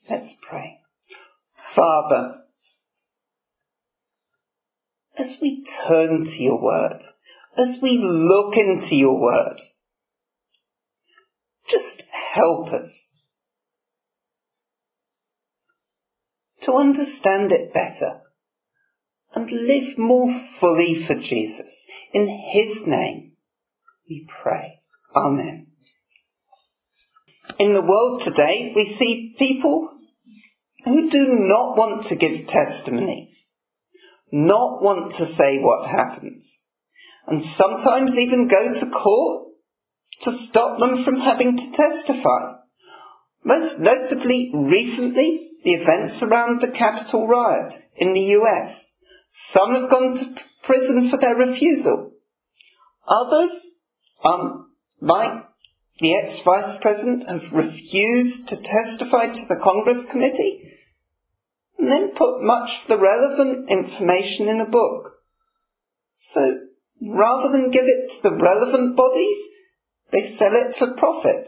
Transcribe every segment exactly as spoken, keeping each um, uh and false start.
Let's pray. Father, as we turn to your word, as we look into your word, just help us to understand it better and live more fully for Jesus. In his name we pray. Amen. In the world today, we see people who do not want to give testimony, not want to say what happens, and sometimes even go to court to stop them from having to testify. Most notably, recently, the events around the Capitol riot in the U S. Some have gone to prison for their refusal. Others, um, like the ex-vice president, have refused to testify to the Congress committee and then put much of the relevant information in a book. So, rather than give it to the relevant bodies, they sell it for profit.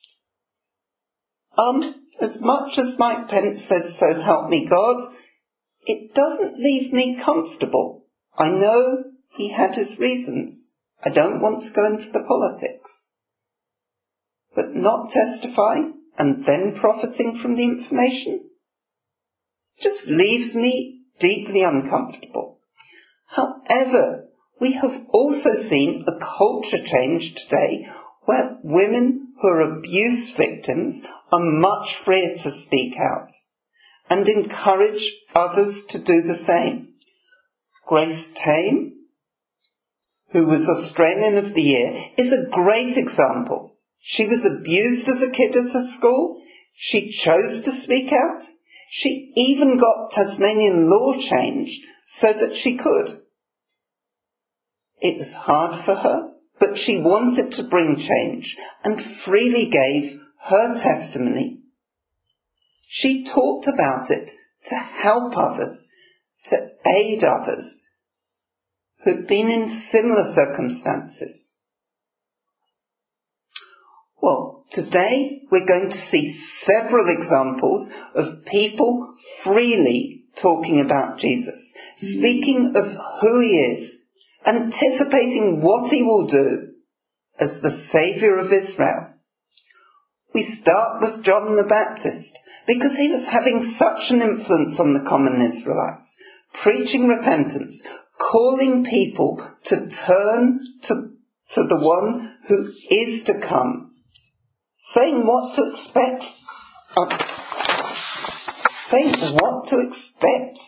Um, as much as Mike Pence says, "So help me God," it doesn't leave me comfortable. I know he had his reasons. I don't want to go into the politics. But not testifying and then profiting from the information just leaves me deeply uncomfortable. However, we have also seen a culture change today where women who are abuse victims are much freer to speak out and encourage others to do the same. Grace Tame, who was Australian of the Year, is a great example. She was abused as a kid at a school. She chose to speak out. She even got Tasmanian law changed so that she could. It was hard for her, but she wanted to bring change and freely gave her testimony. She talked about it to help others, to aid others who'd been in similar circumstances. Well, today we're going to see several examples of people freely talking about Jesus, speaking of who he is, anticipating what he will do as the Saviour of Israel. We start with John the Baptist, because he was having such an influence on the common Israelites, preaching repentance, calling people to turn to, to the one who is to come, saying what to expect, uh, saying what to expect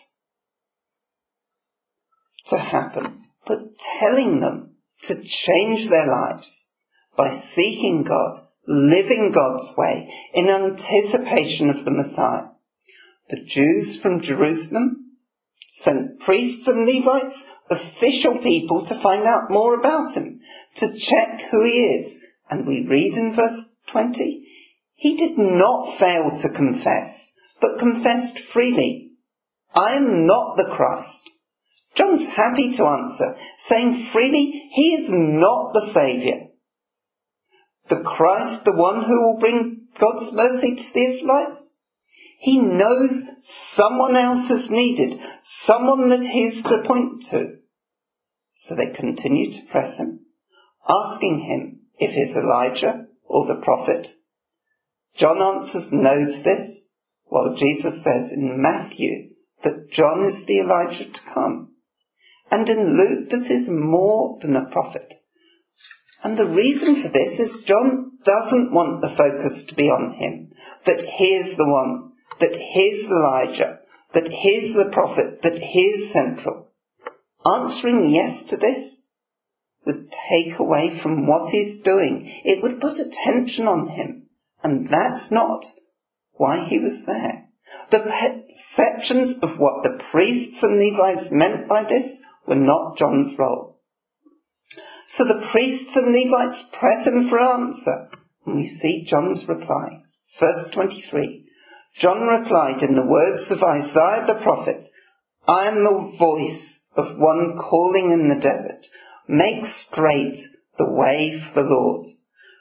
to happen, but telling them to change their lives by seeking God, living God's way in anticipation of the Messiah. The Jews from Jerusalem sent priests and Levites, official people, to find out more about him, to check who he is. And we read in verse twenty, he did not fail to confess, but confessed freely, "I am not the Christ." John's happy to answer, saying freely he is not the Saviour. The Christ, the one who will bring God's mercy to the Israelites? He knows someone else is needed, someone that he's to point to. So they continue to press him, asking him if he's Elijah or the prophet. John answers no to this, while Jesus says in Matthew that John is the Elijah to come, and in Luke that is more than a prophet. And the reason for this is John doesn't want the focus to be on him, that he's the one, that he's Elijah, that he's the prophet, that he's central. Answering yes to this would take away from what he's doing. It would put attention on him, and that's not why he was there. The perceptions of what the priests and Levites meant by this were not John's role. So the priests and Levites press him for an answer, and we see John's reply. Verse twenty-three, John replied in the words of Isaiah the prophet, "I am the voice of one calling in the desert, make straight the way for the Lord."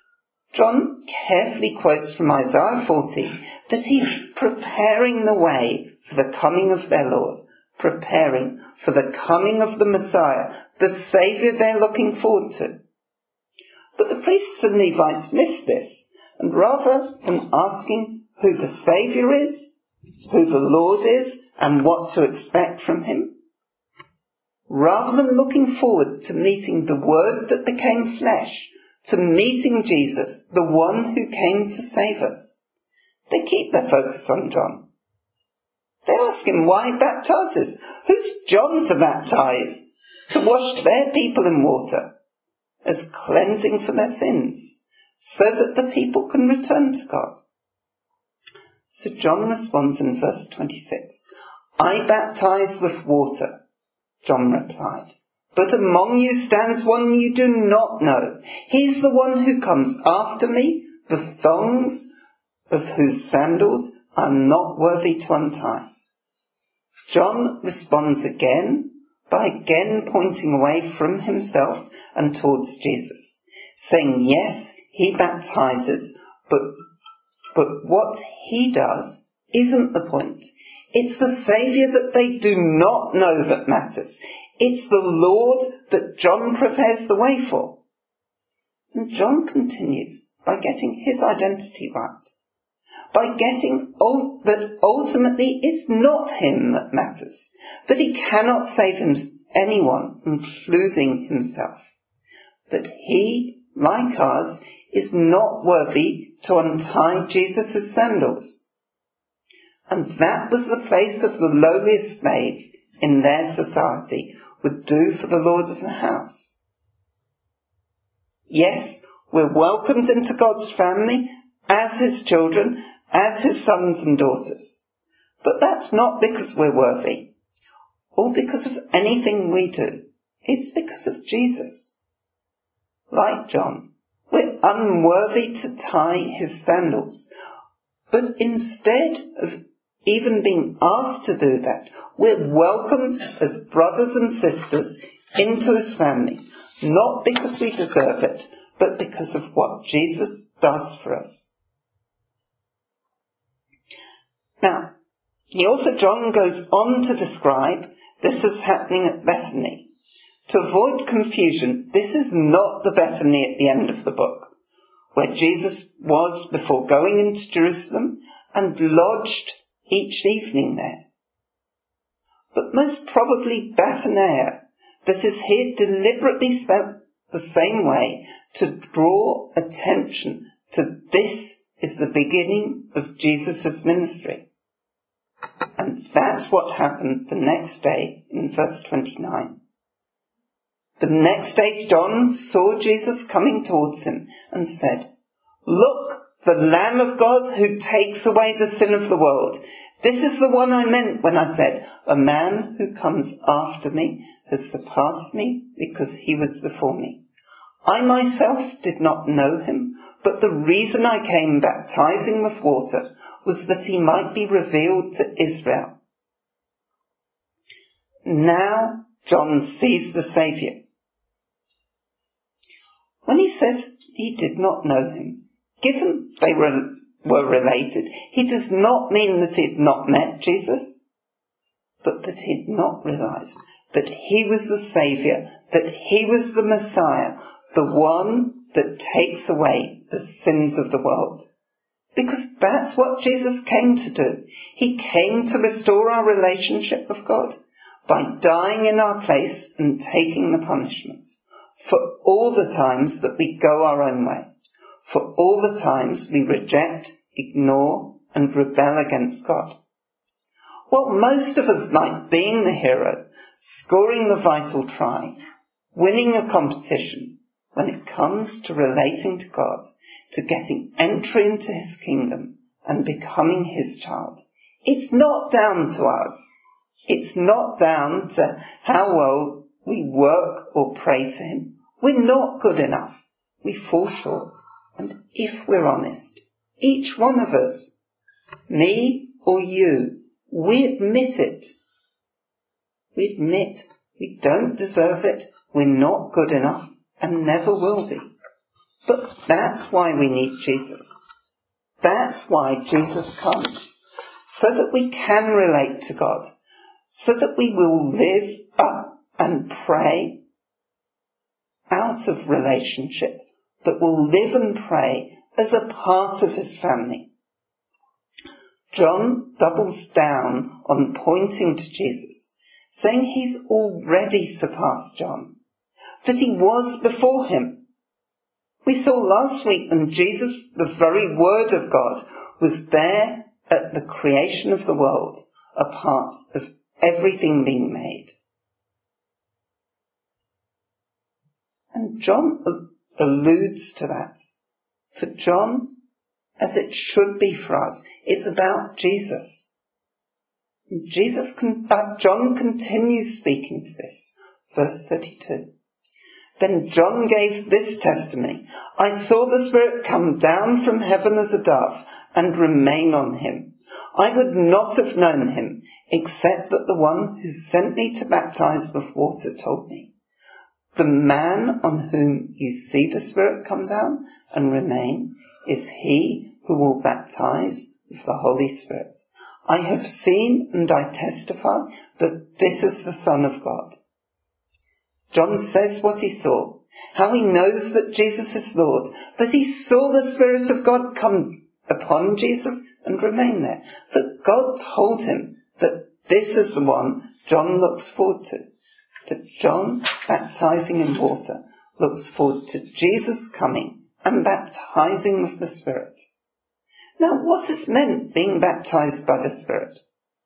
John carefully quotes from Isaiah forty that he's preparing the way for the coming of their Lord, preparing for the coming of the Messiah, the Saviour they're looking forward to. But the priests and Levites missed this, and rather than asking who the Saviour is, who the Lord is, and what to expect from him, rather than looking forward to meeting the Word that became flesh, to meeting Jesus, the one who came to save us, they keep their focus on John. They ask him why he baptizes. Who's John to baptize? To wash their people in water as cleansing for their sins, so that the people can return to God. So John responds in verse twenty-six, I baptize with water, John replied, but among you stands one you do not know. He's the one who comes after me, the thongs of whose sandals I'm not worthy to untie. John responds again by again pointing away from himself and towards Jesus, saying, yes, he baptizes, but, but what he does isn't the point. It's the Saviour that they do not know that matters. It's the Lord that John prepares the way for. And John continues by getting his identity right, by getting ul- that ultimately it's not him that matters, that he cannot save him, anyone, including himself, that he, like us, is not worthy to untie Jesus' sandals. And that was the place of the lowliest slave in their society would do for the Lord of the house. Yes, we're welcomed into God's family as his children, as his sons and daughters. But that's not because we're worthy, or because of anything we do. It's because of Jesus. Like John, we're unworthy to tie his sandals. But instead of even being asked to do that, we're welcomed as brothers and sisters into his family, not because we deserve it, but because of what Jesus does for us. Now, the author John goes on to describe this as happening at Bethany. To avoid confusion, this is not the Bethany at the end of the book, where Jesus was before going into Jerusalem and lodged each evening there. But most probably Bethania, that is here deliberately spelt the same way to draw attention to this is the beginning of Jesus' ministry. And that's what happened the next day in verse twenty-nine. The next day John saw Jesus coming towards him and said, "Look, the Lamb of God who takes away the sin of the world. This is the one I meant when I said, a man who comes after me has surpassed me because he was before me. I myself did not know him, but the reason I came baptizing with water was that he might be revealed to Israel." Now John sees the Saviour. When he says he did not know him, given they were, were related, he does not mean that he had not met Jesus, but that he had not realised that he was the Saviour, that he was the Messiah, the one that takes away the sins of the world. Because that's what Jesus came to do. He came to restore our relationship with God by dying in our place and taking the punishment for all the times that we go our own way, for all the times we reject, ignore, and rebel against God. Well, most of us like being the hero, scoring the vital try, winning a competition. When it comes to relating to God, to getting entry into his kingdom and becoming his child, it's not down to us. It's not down to how well we work or pray to him. We're not good enough. We fall short. And if we're honest, each one of us, me or you, we admit it. We admit we don't deserve it. We're not good enough and never will be. But that's why we need Jesus. That's why Jesus comes, so that we can relate to God, so that we will live up and pray out of relationship, that will live and pray as a part of his family. John doubles down on pointing to Jesus, saying he's already surpassed John, that he was before him. We saw last week when Jesus, the very Word of God, was there at the creation of the world, a part of everything being made. And John alludes to that. For John, as it should be for us, it's about Jesus. Jesus, con- uh, John continues speaking to this. Verse thirty-two. Then John gave this testimony. I saw the Spirit come down from heaven as a dove and remain on him. I would not have known him except that the one who sent me to baptize with water told me. The man on whom you see the Spirit come down and remain is he who will baptize with the Holy Spirit. I have seen and I testify that this is the Son of God. John says what he saw, how he knows that Jesus is Lord, that he saw the Spirit of God come upon Jesus and remain there, that God told him that this is the one John looks forward to, that John, baptizing in water, looks forward to Jesus coming and baptizing with the Spirit. Now, what is meant being baptized by the Spirit?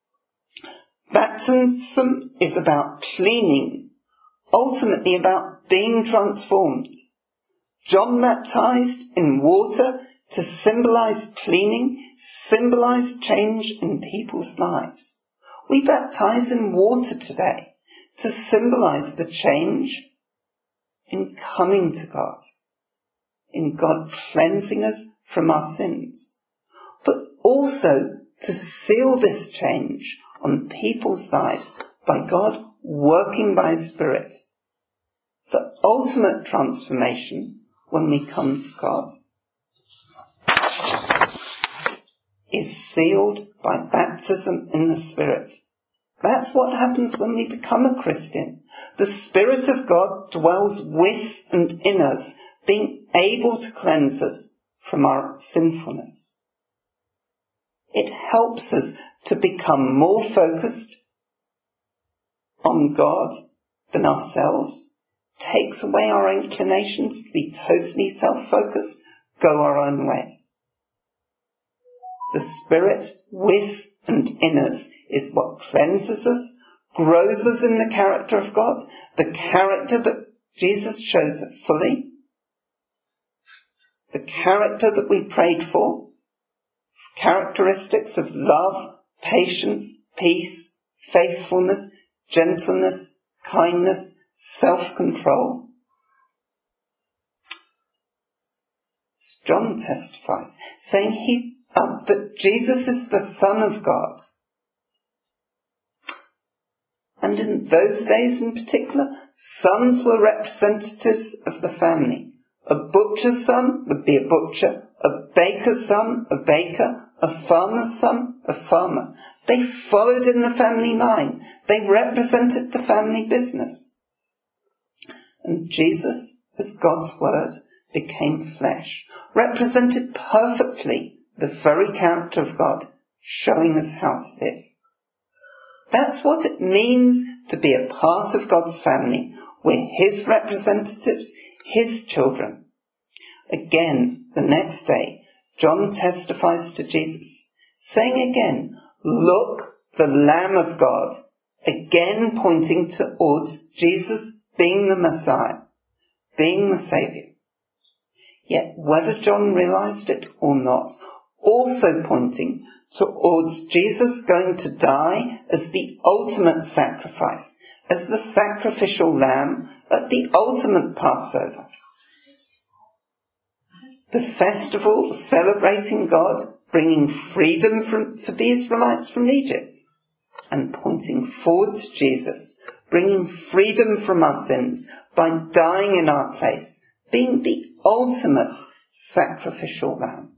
Baptism is about cleaning, ultimately about being transformed. John baptized in water to symbolize cleaning, symbolize change in people's lives. We baptize in water today to symbolize the change in coming to God, in God cleansing us from our sins, but also to seal this change on people's lives by God working by His Spirit. The ultimate transformation when we come to God is sealed by baptism in the Spirit. That's what happens when we become a Christian. The Spirit of God dwells with and in us, being able to cleanse us from our sinfulness. It helps us to become more focused on God than ourselves, takes away our inclinations to be totally self-focused, go our own way. The Spirit with and in us is what cleanses us, grows us in the character of God, the character that Jesus shows fully, the character that we prayed for, characteristics of love, patience, peace, faithfulness, gentleness, kindness, self-control. John testifies, saying he uh, that Jesus is the Son of God. And in those days in particular, sons were representatives of the family. A butcher's son would be a butcher, a baker's son, a baker, a farmer's son, a farmer. They followed in the family line. They represented the family business. And Jesus, as God's Word, became flesh, represented perfectly the very character of God, showing us how to live. That's what it means to be a part of God's family. We're His representatives, His children. Again, the next day, John testifies to Jesus, saying again, "Look, the Lamb of God," again pointing towards Jesus being the Messiah, being the Saviour. Yet whether John realized it or not, also pointing towards Jesus going to die as the ultimate sacrifice, as the sacrificial lamb at the ultimate Passover. The festival celebrating God, bringing freedom from, for the Israelites from Egypt, and pointing forward to Jesus, bringing freedom from our sins by dying in our place, being the ultimate sacrificial lamb,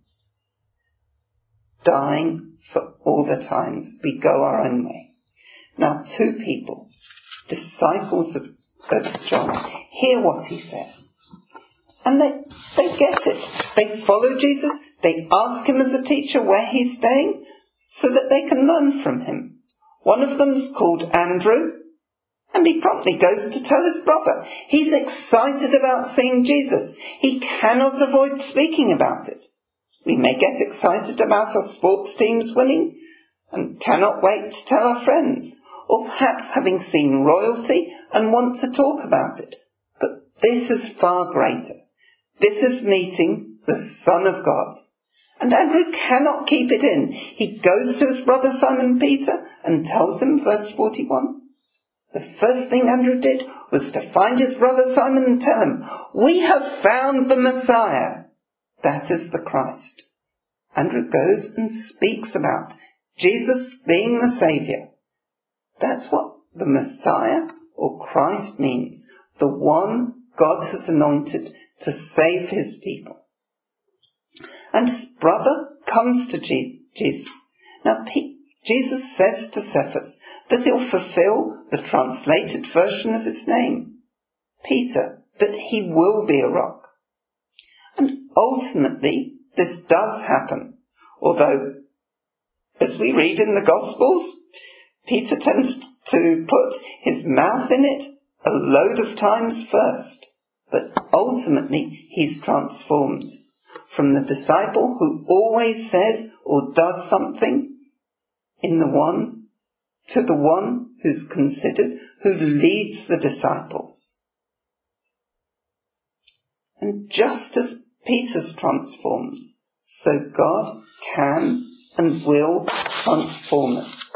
dying for all the times we go our own way. Now two people, disciples of, of John, hear what he says. And they, they get it. They follow Jesus. They ask him as a teacher where he's staying so that they can learn from him. One of them's called Andrew, and he promptly goes to tell his brother. He's excited about seeing Jesus. He cannot avoid speaking about it. We may get excited about our sports teams winning and cannot wait to tell our friends, or perhaps having seen royalty and want to talk about it. But this is far greater. This is meeting the Son of God. And Andrew cannot keep it in. He goes to his brother Simon Peter and tells him, verse forty-one. The first thing Andrew did was to find his brother Simon and tell him, we have found the Messiah. That is the Christ. Andrew goes and speaks about Jesus being the Saviour. That's what the Messiah or Christ means. The one God has anointed to save his people. And his brother comes to Je- Jesus. Now, P- Jesus says to Cephas that he'll fulfill the translated version of his name, Peter, that he will be a rock. And ultimately, this does happen. Although, as we read in the Gospels, Peter tends to put his mouth in it a load of times first. But ultimately, he's transformed from the disciple who always says or does something in the one to the one who's considered, who leads the disciples. And just as Peter's transformed, so God can and will transform us.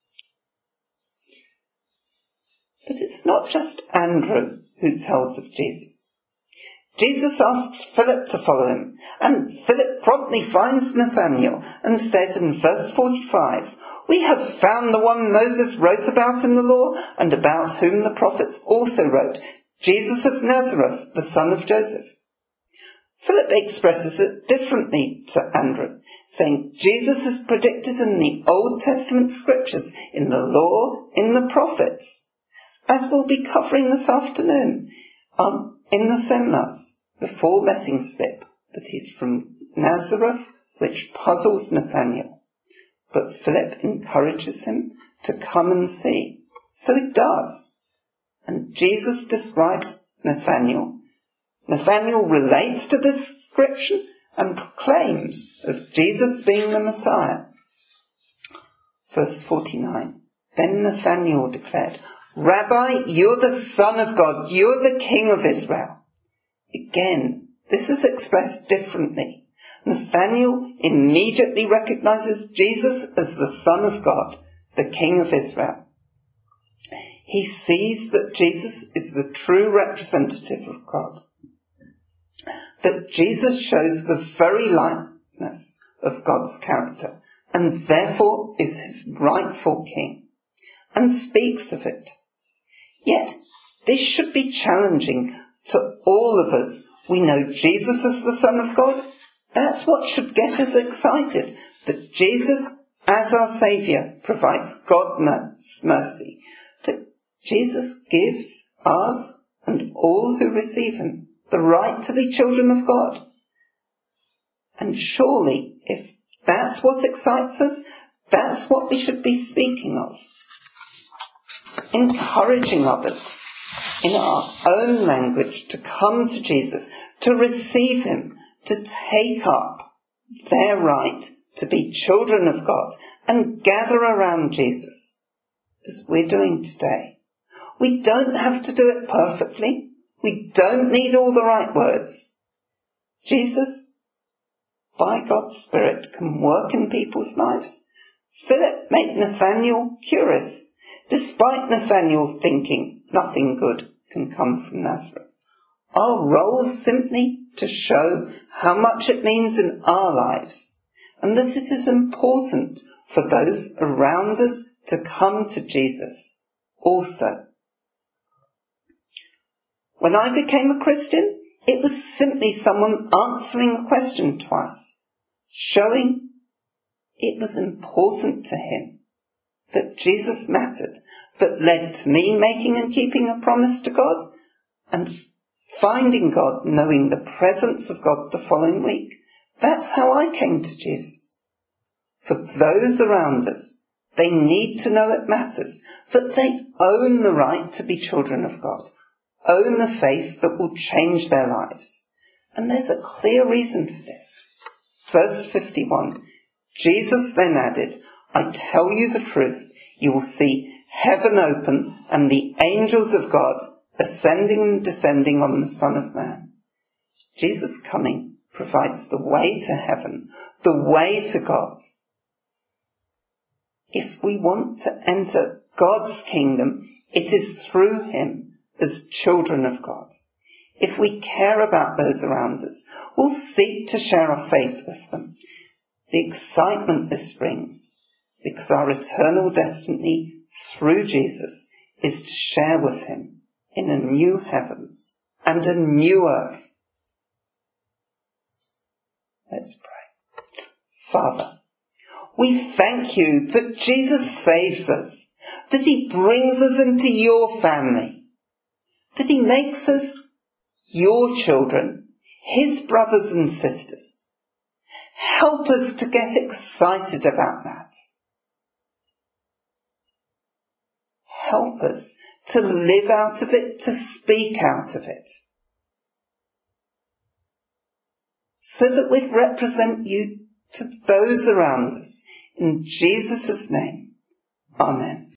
But it's not just Andrew who tells of Jesus. Jesus asks Philip to follow him, and Philip promptly finds Nathanael and says in verse forty-five, we have found the one Moses wrote about in the law and about whom the prophets also wrote, Jesus of Nazareth, the son of Joseph. Philip expresses it differently to Andrew, saying Jesus is predicted in the Old Testament scriptures, in the law, in the prophets, as we'll be covering this afternoon um, in the seminars, before letting slip that he's from Nazareth, which puzzles Nathanael. But Philip encourages him to come and see. So he does. And Jesus describes Nathanael. Nathanael relates to this description and proclaims of Jesus being the Messiah. Verse forty-nine. Then Nathanael declared, Rabbi, you're the Son of God. You're the King of Israel. Again, this is expressed differently. Nathanael immediately recognizes Jesus as the Son of God, the King of Israel. He sees that Jesus is the true representative of God, that Jesus shows the very likeness of God's character, and therefore is his rightful king, and speaks of it. Yet, this should be challenging to all of us. We know Jesus is the Son of God. That's what should get us excited, that Jesus, as our Saviour, provides God's mercy, that Jesus gives us and all who receive him the right to be children of God. And surely, if that's what excites us, that's what we should be speaking of. Encouraging others in our own language to come to Jesus, to receive him, to take up their right to be children of God and gather around Jesus, as we're doing today. We don't have to do it perfectly. We don't need all the right words. Jesus, by God's Spirit, can work in people's lives. Philip made Nathanael curious, despite Nathanael thinking nothing good can come from Nazareth. Our role is simply to show how much it means in our lives, and that it is important for those around us to come to Jesus also. When I became a Christian, It was simply someone answering a question to us, showing it was important to him, that Jesus mattered, that led to me making and keeping a promise to God, and finding God, knowing the presence of God the following week. That's how I came to Jesus. For those around us, they need to know it matters, that they own the right to be children of God, own the faith that will change their lives. And there's a clear reason for this. Verse fifty-one, Jesus then added, I tell you the truth, you will see heaven open and the angels of God ascending and descending on the Son of Man. Jesus' coming provides the way to heaven, the way to God. If we want to enter God's kingdom, it is through him as children of God. If we care about those around us, we'll seek to share our faith with them. The excitement this brings, because our eternal destiny through Jesus is to share with him in a new heavens and a new earth. Let's pray. Father, we thank you that Jesus saves us, that he brings us into your family, that he makes us your children, his brothers and sisters. Help us to get excited about that. Help us to live out of it, to speak out of it, so that we'd represent you to those around us. In Jesus' name, amen.